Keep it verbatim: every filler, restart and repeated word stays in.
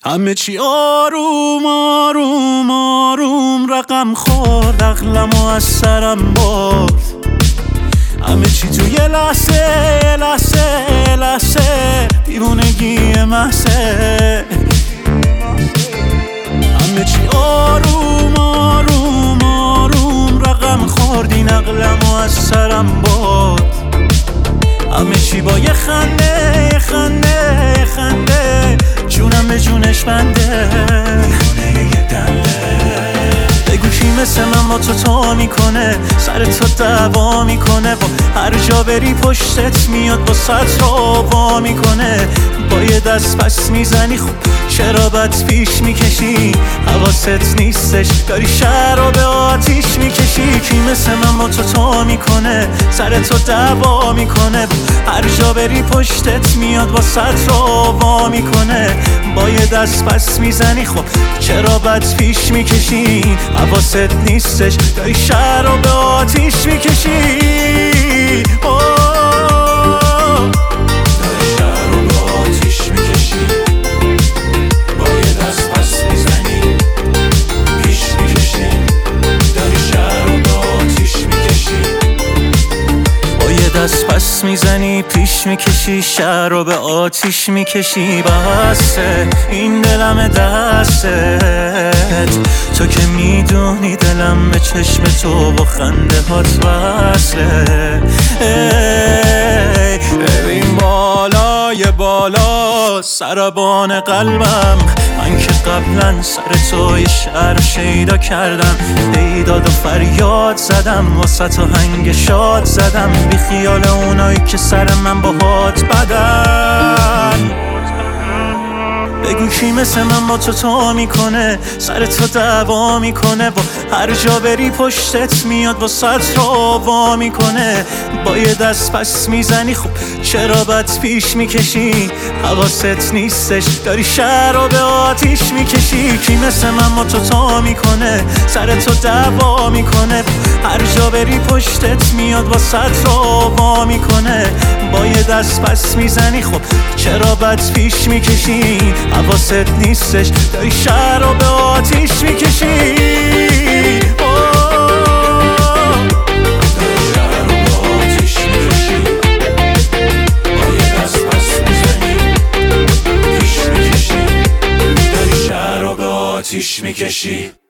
همه چی آروم آروم آروم رقم خورد، عقلمو از سرم برد. همه چی تو یه لحظه لحظه لحظه دیوونگی محضه. همه چی آروم آروم آروم رقم خورد، این عقلمو از سرم برد. همه چی با یه خنده یه خنده یه خنده جونم به جونش بنده. بگو کی مثل من با تو تو میکنه، سر تو دعوا میکنه، با هر جا بری پشتت میاد با ست رو وا میکنه. با یه دست پس میزنی خوب چرا بد پیش میکشی، حواست نیستش داری شهر رو به آتیش میکشی. کی مثل من با تو تو میکنه، سر تو دعوا میکنه، هر جا بری پشتت میاد با ست رو وا میکنه. با یه دست پس میزنی خب چرا بد پیش میکشی، حواست نیستش داری شهر رو به آتیش میکشی. دست پس میزنی پیش میکشی، شهر رو به آتیش میکشی. بسه این دلم دستت، تو که میدونی دلم به چشم تو با خنده هات وصله. ببین بالای بالا سربان قلبم، من که قبلا سر تو یه شعر شیدا کردم، پیداد و فریاد زدم واسه تو هنگ شاد زدم، بی خیال اونایی که سر من با هات بدن. بگو کی مثل من با تو تو میکنه، سر تو دعوا میکنه، با هر جا بری پشتت میاد با ست رو وا میکنه. با یه دست پس میزنی خوب چرا بد پیش میکشی، حواست نیستش داری شهر رو به آتیش میکشی. کی مثل من با تو تو میکنه، سر تو دعوا میکنه، هر جا بری پشتت میاد با ست رو وا میکنه. با یه دست پس میزنی خب چرا بد پیش میکشی، حواست نیستش داری شهر رو به آتیش میکشی. آتیش میکشی